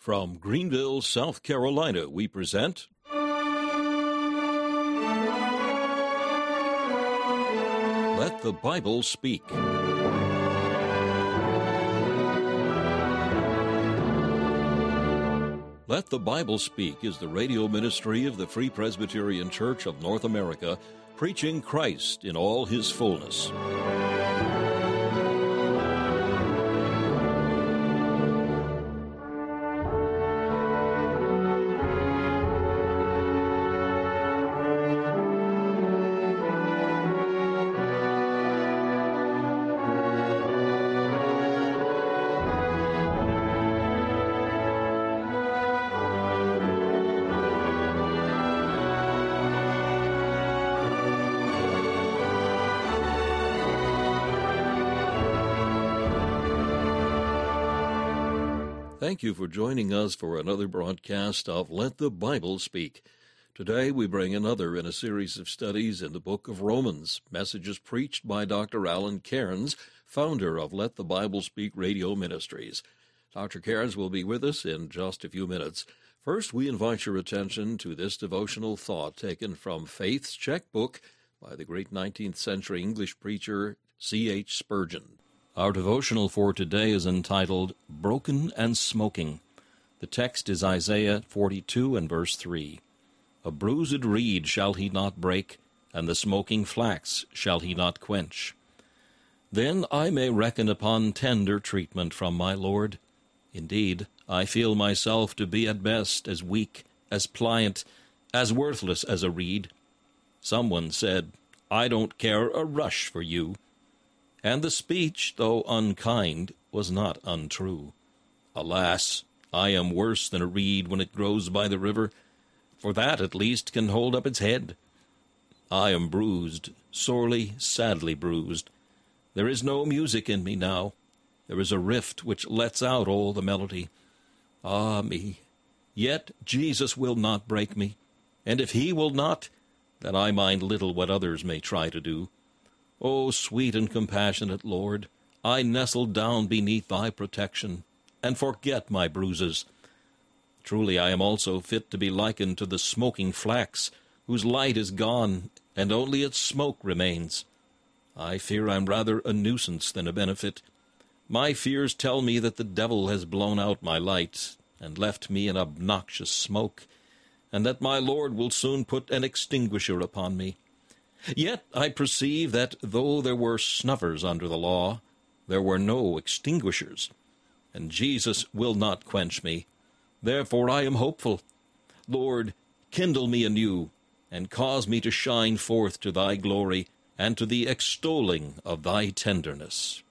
From Greenville, South Carolina, we present Let the Bible Speak. Let the Bible Speak is the radio ministry of the Free Presbyterian Church of North America, preaching Christ in all his fullness. Thank you for joining us for another broadcast of Let the Bible Speak. Today we bring another in a series of studies in the book of Romans, messages preached by Dr. Alan Cairns, founder of Let the Bible Speak Radio Ministries. Dr. Cairns will be with us in just a few minutes. First, we invite your attention to this devotional thought taken from Faith's Checkbook by the great 19th century English preacher C.H. Spurgeon. Our devotional for today is entitled, Broken and Smoking. The text is Isaiah 42 and verse 3. A bruised reed shall he not break, and the smoking flax shall he not quench. Then I may reckon upon tender treatment from my Lord. Indeed, I feel myself to be at best as weak, as pliant, as worthless as a reed. Someone said, I don't care a rush for you. And the speech, though unkind, was not untrue. Alas, I am worse than a reed when it grows by the river, for that at least can hold up its head. I am bruised, sorely, sadly bruised. There is no music in me now. There is a rift which lets out all the melody. Ah me! Yet Jesus will not break me, and if he will not, then I mind little what others may try to do. O sweet and compassionate Lord, I nestle down beneath thy protection, and forget my bruises. Truly I am also fit to be likened to the smoking flax, whose light is gone, and only its smoke remains. I fear I'm rather a nuisance than a benefit. My fears tell me that the devil has blown out my light, and left me an obnoxious smoke, and that my Lord will soon put an extinguisher upon me. Yet I perceive that though there were snuffers under the law, there were no extinguishers, and Jesus will not quench me. Therefore I am hopeful. Lord, kindle me anew, and cause me to shine forth to thy glory, and to the extolling of thy tenderness.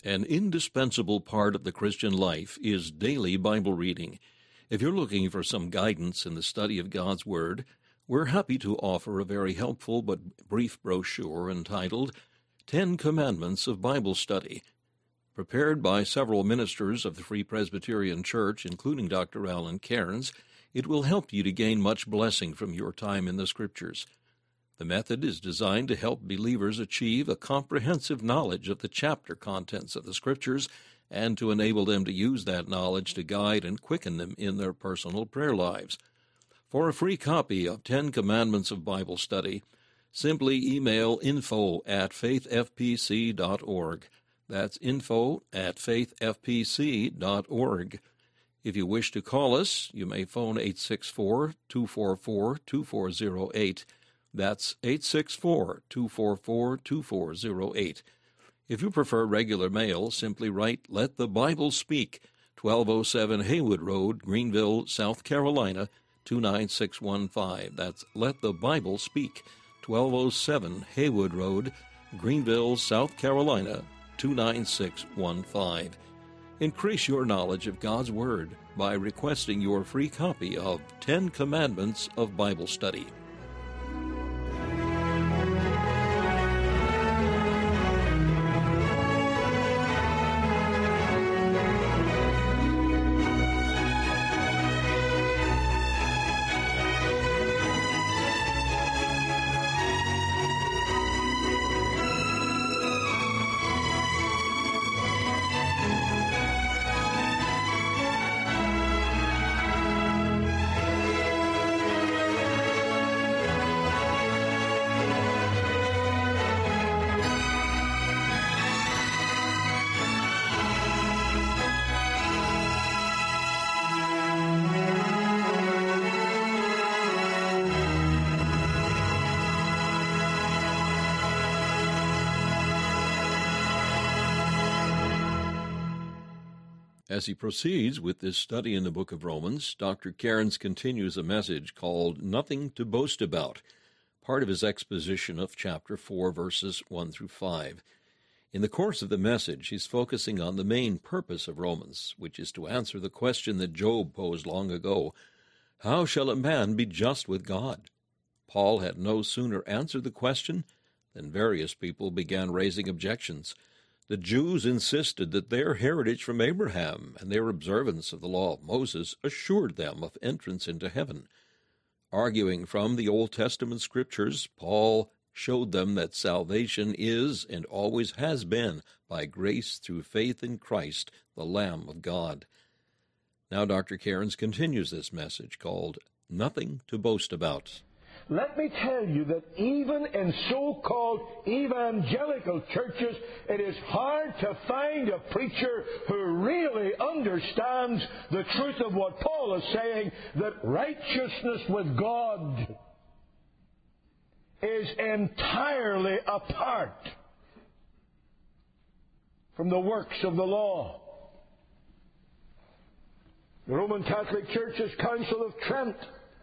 An indispensable part of the Christian life is daily Bible reading. If you're looking for some guidance in the study of God's Word, we're happy to offer a very helpful but brief brochure entitled 10 Commandments of Bible Study. Prepared by several ministers of the Free Presbyterian Church, including Dr. Alan Cairns, it will help you to gain much blessing from your time in the Scriptures. The method is designed to help believers achieve a comprehensive knowledge of the chapter contents of the Scriptures and to enable them to use that knowledge to guide and quicken them in their personal prayer lives. For a free copy of 10 Commandments of Bible Study, simply email info@faithfpc.org. That's info@faithfpc.org. If you wish to call us, you may phone 864-244-2408. That's 864-244-2408. If you prefer regular mail, simply write Let the Bible Speak, 1207 Haywood Road, Greenville, South Carolina, 29615. That's Let the Bible Speak, 1207 Haywood Road, Greenville, South Carolina, 29615. Increase your knowledge of God's Word by requesting your free copy of 10 Commandments of Bible Study. As he proceeds with this study in the book of Romans, Dr. Cairns continues a message called Nothing to Boast About, part of his exposition of chapter 4, verses 1 through 5. In the course of the message, he's focusing on the main purpose of Romans, which is to answer the question that Job posed long ago, how shall a man be just with God? Paul had no sooner answered the question than various people began raising objections. The Jews insisted that their heritage from Abraham and their observance of the law of Moses assured them of entrance into heaven. Arguing from the Old Testament Scriptures, Paul showed them that salvation is and always has been by grace through faith in Christ, the Lamb of God. Now Dr. Cairns continues this message called Nothing to Boast About. Let me tell you that even in so-called evangelical churches, it is hard to find a preacher who really understands the truth of what Paul is saying, that righteousness with God is entirely apart from the works of the law. The Roman Catholic Church's Council of Trent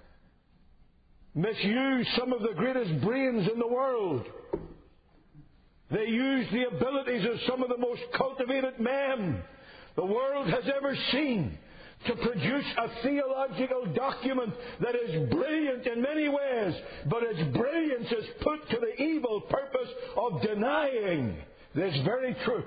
misused some of the greatest brains in the world. They used the abilities of some of the most cultivated men the world has ever seen to produce a theological document that is brilliant in many ways, but its brilliance is put to the evil purpose of denying this very truth.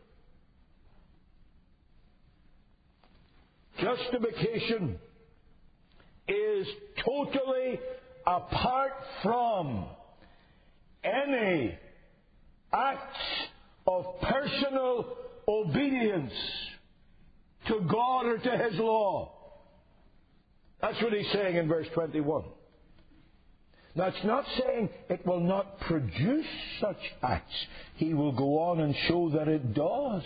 Justification is totally apart from any acts of personal obedience to God or to His law. That's what he's saying in verse 21. Now, it's not saying it will not produce such acts. He will go on and show that it does.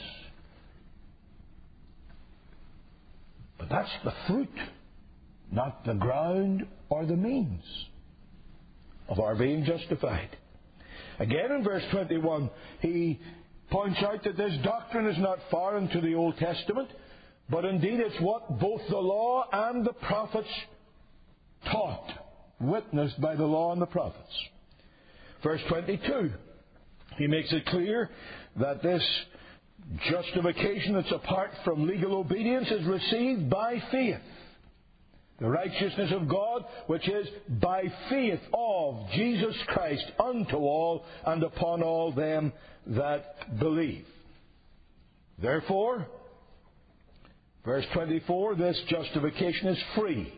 But that's the fruit, not the ground or the means of our being justified. Again in verse 21, he points out that this doctrine is not foreign to the Old Testament, but indeed it's what both the law and the prophets taught, witnessed by the law and the prophets. Verse 22, he makes it clear that this Justification that's apart from legal obedience is received by faith. The righteousness of God, which is by faith of Jesus Christ unto all and upon all them that believe. Therefore, verse 24, this justification is free.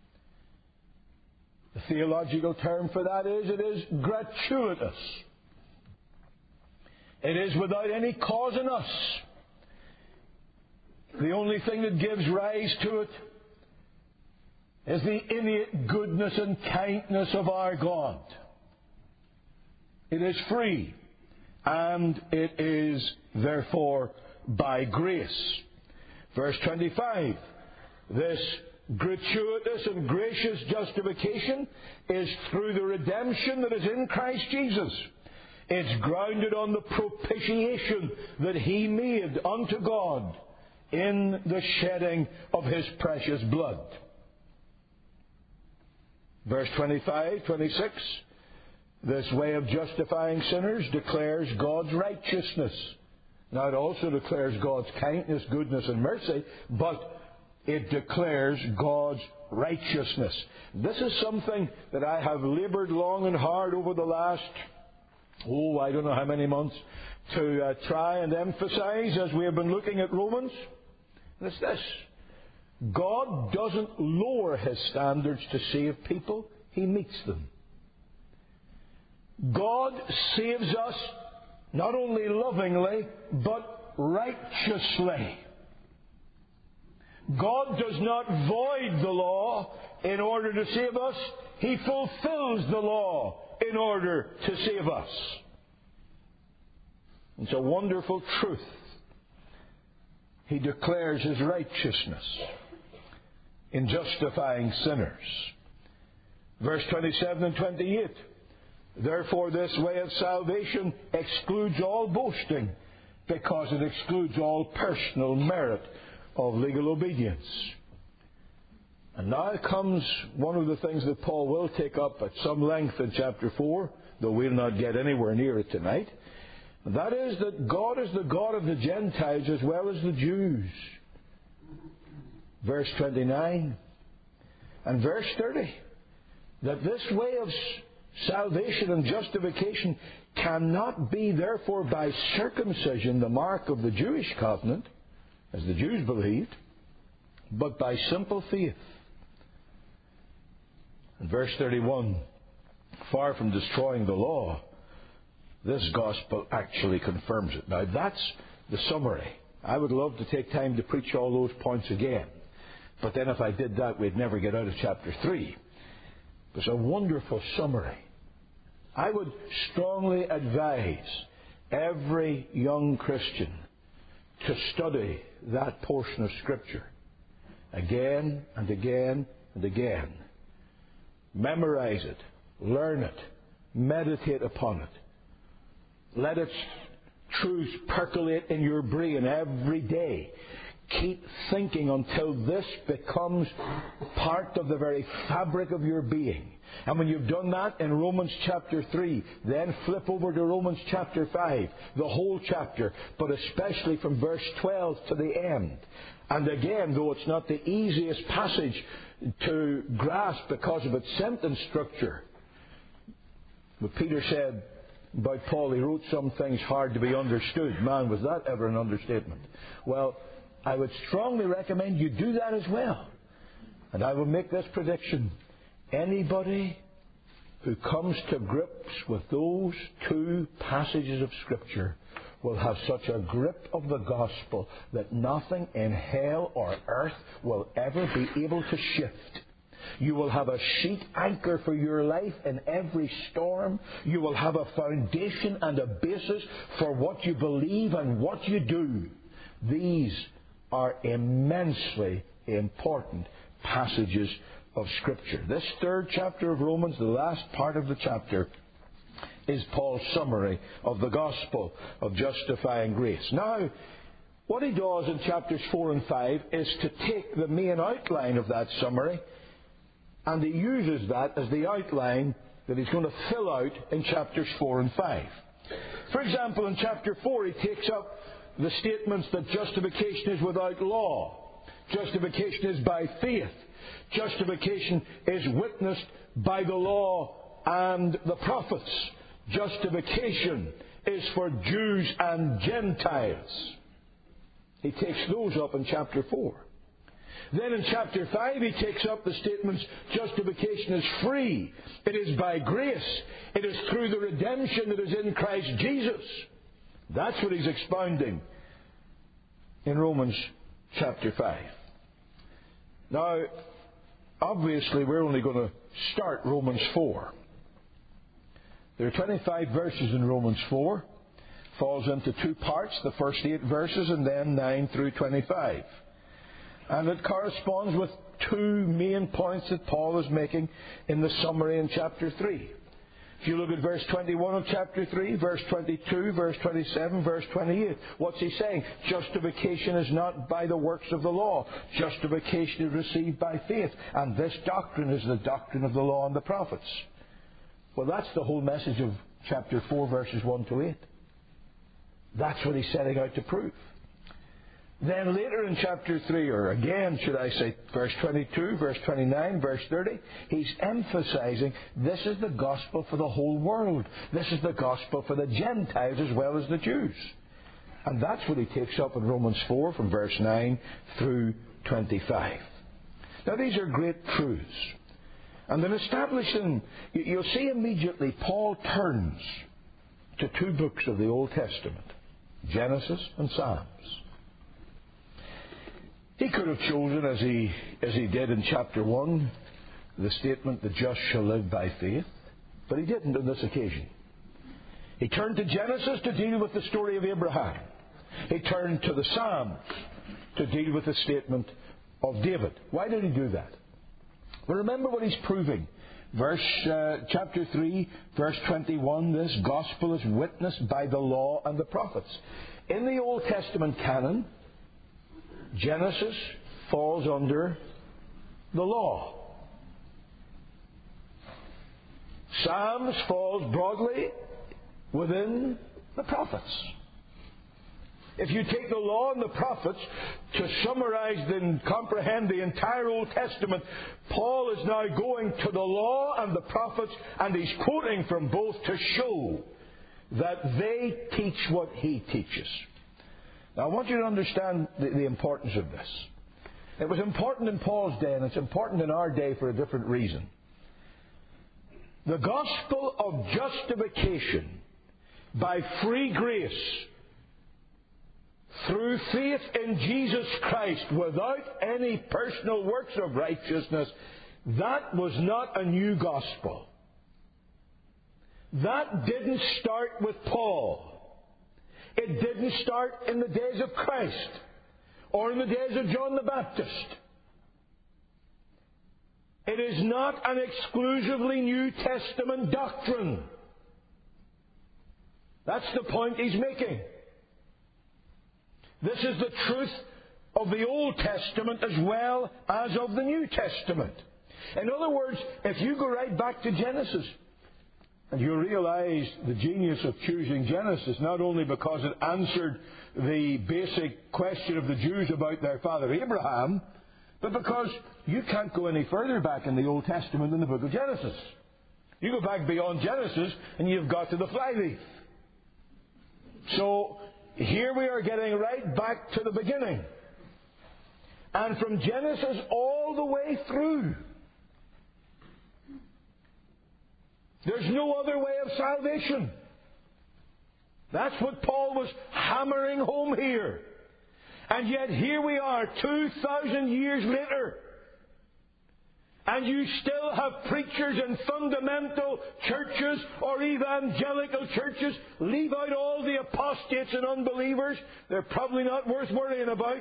The theological term for that is, it is gratuitous. It is without any cause in us. The only thing that gives rise to it is the innate goodness and kindness of our God. It is free, and it is therefore by grace. Verse 25, this gratuitous and gracious justification is through the redemption that is in Christ Jesus. It's grounded on the propitiation that He made unto God in the shedding of His precious blood. Verse 25, 26, this way of justifying sinners declares God's righteousness. Now it also declares God's kindness, goodness and mercy, but it declares God's righteousness. This is something that I have laboured long and hard over the last, I don't know how many months, to try and emphasize as we have been looking at Romans. And it's this. God doesn't lower His standards to save people. He meets them. God saves us not only lovingly, but righteously. God does not void the law in order to save us. He fulfills the law in order to save us. It's a wonderful truth. He declares His righteousness in justifying sinners. Verse 27 and 28. Therefore this way of salvation excludes all boasting, because it excludes all personal merit of legal obedience. And now comes one of the things that Paul will take up at some length in chapter 4, though we'll not get anywhere near it tonight. And that is that God is the God of the Gentiles as well as the Jews. Verse 29 and verse 30. That this way of salvation and justification cannot be therefore by circumcision, the mark of the Jewish covenant, as the Jews believed, but by simple faith. And verse 31, far from destroying the law, this gospel actually confirms it. Now that's the summary. I would love to take time to preach all those points again. But then if I did that, we'd never get out of chapter 3. It's a wonderful summary. I would strongly advise every young Christian to study that portion of Scripture again and again and again. Memorize it, learn it, meditate upon it. Let its truths percolate in your brain every day. Keep thinking until this becomes part of the very fabric of your being. And when you've done that in Romans chapter 3, then flip over to Romans chapter 5, the whole chapter, but especially from verse 12 to the end. And again, though it's not the easiest passage to grasp because of its sentence structure, but Peter said about Paul, he wrote some things hard to be understood. Man, was that ever an understatement? Well, I would strongly recommend you do that as well. And I will make this prediction. Anybody who comes to grips with those two passages of Scripture will have such a grip of the gospel that nothing in hell or earth will ever be able to shift. You will have a sheet anchor for your life in every storm. You will have a foundation and a basis for what you believe and what you do. These are immensely important passages of Scripture. This third chapter of Romans, the last part of the chapter, is Paul's summary of the gospel of justifying grace. Now, what he does in chapters 4 and 5 is to take the main outline of that summary, and he uses that as the outline that he's going to fill out in chapters 4 and 5. For example, in chapter 4 he takes up the statements that justification is without law, justification is by faith, justification is witnessed by the law and the prophets, justification is for Jews and Gentiles. He takes those up in chapter 4. Then in chapter 5 he takes up the statements, justification is free, it is by grace, it is through the redemption that is in Christ Jesus. That's what he's expounding in Romans chapter 5. Now, obviously we're only going to start Romans 4. There are 25 verses in Romans 4. Falls into two parts, the first 8 verses and then 9 through 25. And it corresponds with two main points that Paul is making in the summary in chapter 3. If you look at verse 21 of chapter 3, verse 22, verse 27, verse 28, what's he saying? Justification is not by the works of the law. Justification is received by faith. And this doctrine is the doctrine of the law and the prophets. Well, that's the whole message of chapter 4, verses 1 to 8. That's what he's setting out to prove. Then later in chapter 3, or again, should I say, verse 22, verse 29, verse 30, he's emphasizing this is the gospel for the whole world. This is the gospel for the Gentiles as well as the Jews. And that's what he takes up in Romans 4 from verse 9 through 25. Now these are great truths. And in establishing, you'll see immediately Paul turns to two books of the Old Testament, Genesis and Psalms. He could have chosen, as he did in chapter 1, the statement, the just shall live by faith, but he didn't on this occasion. He turned to Genesis to deal with the story of Abraham. He turned to the Psalms to deal with the statement of David. Why did he do that? Well, remember what he's proving. Chapter 3, verse 21, this gospel is witnessed by the law and the prophets. In the Old Testament canon, Genesis falls under the law. Psalms falls broadly within the prophets. If you take the law and the prophets to summarize and comprehend the entire Old Testament, Paul is now going to the law and the prophets, and he's quoting from both to show that they teach what he teaches. Now, I want you to understand the importance of this. It was important in Paul's day, and it's important in our day for a different reason. The gospel of justification by free grace through faith in Jesus Christ without any personal works of righteousness, that was not a new gospel. That didn't start with Paul. It didn't start in the days of Christ or in the days of John the Baptist. It is not an exclusively New Testament doctrine. That's the point he's making. This is the truth of the Old Testament as well as of the New Testament. In other words, if you go right back to Genesis, and you realize the genius of choosing Genesis, not only because it answered the basic question of the Jews about their father Abraham, but because you can't go any further back in the Old Testament than the book of Genesis. You go back beyond Genesis and you've got to the flyleaf. So here we are getting right back to the beginning. And from Genesis all the way through, there's no other way of salvation. That's what Paul was hammering home here. And yet here we are 2,000 years later. And you still have preachers in fundamental churches or evangelical churches leave out all the apostates and unbelievers. They're probably not worth worrying about.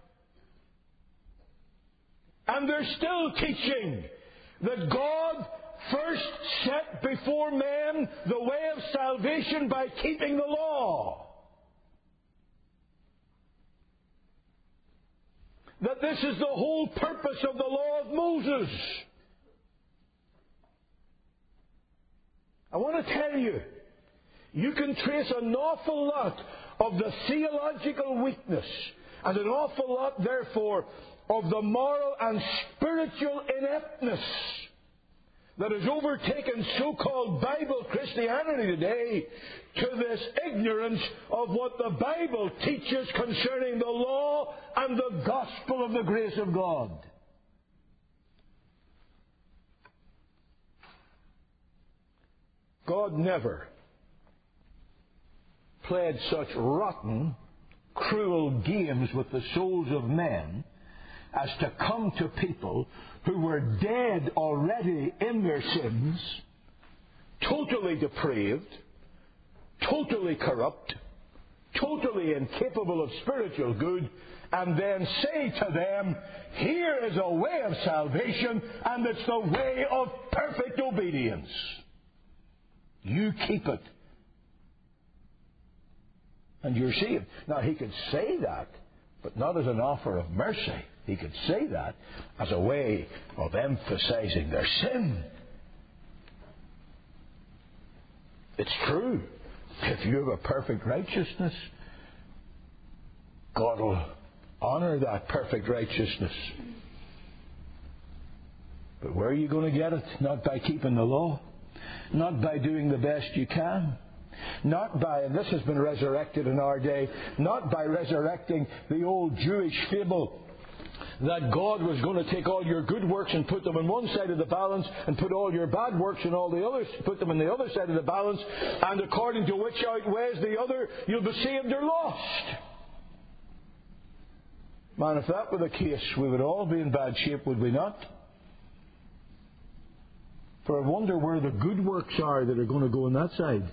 And they're still teaching that God first set before men the way of salvation by keeping the law. That this is the whole purpose of the law of Moses. I want to tell you, you can trace an awful lot of the theological weakness, and an awful lot, therefore, of the moral and spiritual ineptness that has overtaken so-called Bible Christianity today, to this ignorance of what the Bible teaches concerning the law and the gospel of the grace of God. God never played such rotten, cruel games with the souls of men as to come to people who were dead already in their sins, totally depraved, totally corrupt, totally incapable of spiritual good, and then say to them, here is a way of salvation, and it's the way of perfect obedience. You keep it, and you're saved. Now, he could say that, but not as an offer of mercy. He could say that as a way of emphasizing their sin. It's true. If you have a perfect righteousness, God will honor that perfect righteousness. But where are you going to get it? Not by keeping the law. Not by doing the best you can. Not by, and this has been resurrected in our day, not by resurrecting the old Jewish fable that God was going to take all your good works and put them on one side of the balance, and put all your bad works and all the others, put them on the other side of the balance, and according to which outweighs the other, you'll be saved or lost. Man, if that were the case, we would all be in bad shape, would we not? For I wonder where the good works are that are going to go on that side.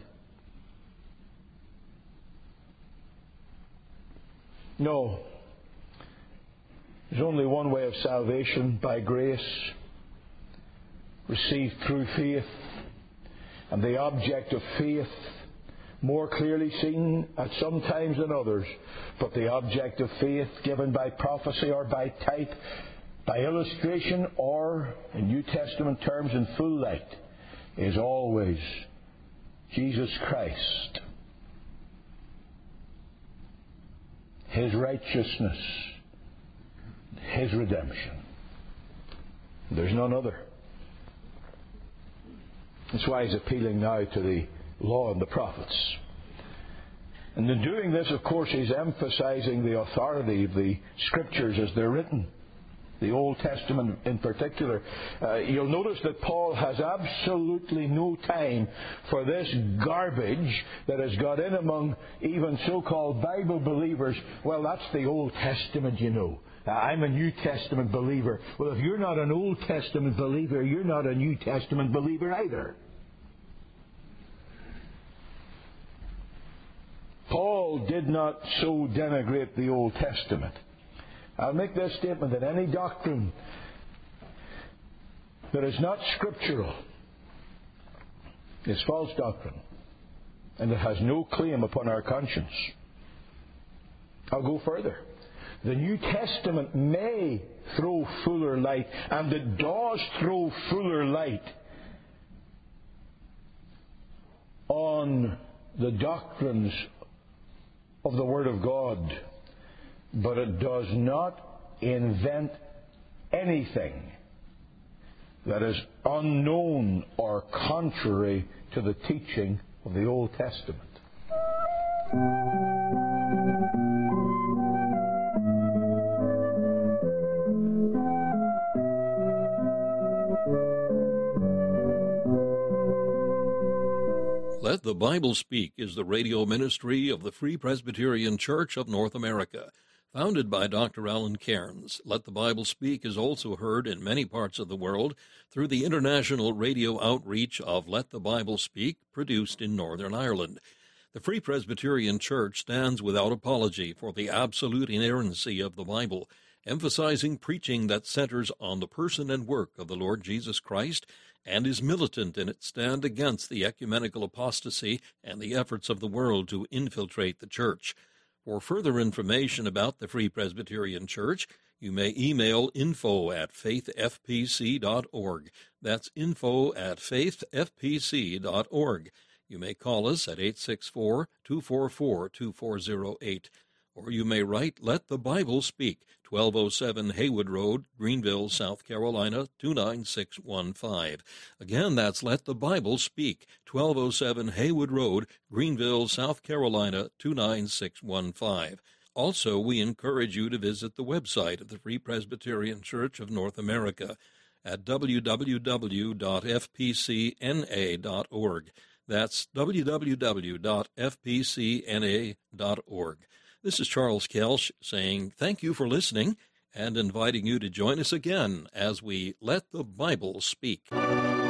No. There's only one way of salvation, by grace, received through faith. And the object of faith, more clearly seen at some times than others, but the object of faith given by prophecy or by type, by illustration, or, in New Testament terms, in full light, is always Jesus Christ. His righteousness, His redemption. There's none other. That's why He's appealing now to the law and the prophets. And in doing this, of course, He's emphasizing the authority of the Scriptures as they're written. The Old Testament in particular. You'll notice that Paul has absolutely no time for this garbage that has got in among even so-called Bible believers. Well, that's the Old Testament, you know. I'm a New Testament believer. Well, if you're not an Old Testament believer, you're not a New Testament believer either. Paul did not so denigrate the Old Testament. I'll make this statement, that any doctrine that is not scriptural is false doctrine, and it has no claim upon our conscience. I'll go further. The New Testament may throw fuller light, and it does throw fuller light on the doctrines of the Word of God, but it does not invent anything that is unknown or contrary to the teaching of the Old Testament. Let the Bible Speak is the radio ministry of the Free Presbyterian Church of North America. Founded by Dr. Alan Cairns, Let the Bible Speak is also heard in many parts of the world through the international radio outreach of Let the Bible Speak, produced in Northern Ireland. The Free Presbyterian Church stands without apology for the absolute inerrancy of the Bible, emphasizing preaching that centers on the person and work of the Lord Jesus Christ, and is militant in its stand against the ecumenical apostasy and the efforts of the world to infiltrate the church. For further information about the Free Presbyterian Church, you may email info@faithfpc.org. That's info@faithfpc.org. You may call us at 864-244-2408, or you may write Let the Bible Speak, 1207 Haywood Road, Greenville, South Carolina, 29615. Again, that's Let the Bible Speak, 1207 Haywood Road, Greenville, South Carolina, 29615. Also, we encourage you to visit the website of the Free Presbyterian Church of North America at www.fpcna.org. That's www.fpcna.org. This is Charles Kelsch saying thank you for listening and inviting you to join us again as we Let the Bible Speak.